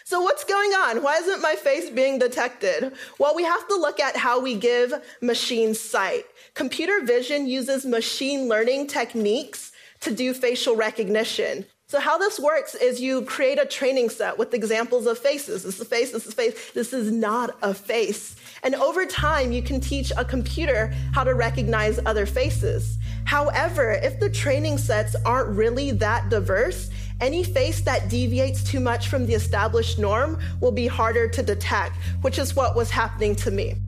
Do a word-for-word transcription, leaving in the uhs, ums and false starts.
So what's going on? Why isn't my face being detected? Well, we have to look at how we give machines sight. Computer vision uses machine learning techniques to do facial recognition. So how this works is you create a training set with examples of faces. This is a face, this is a face, this is not a face. And over time, you can teach a computer how to recognize other faces. However, if the training sets aren't really that diverse, any face that deviates too much from the established norm will be harder to detect, which is what was happening to me.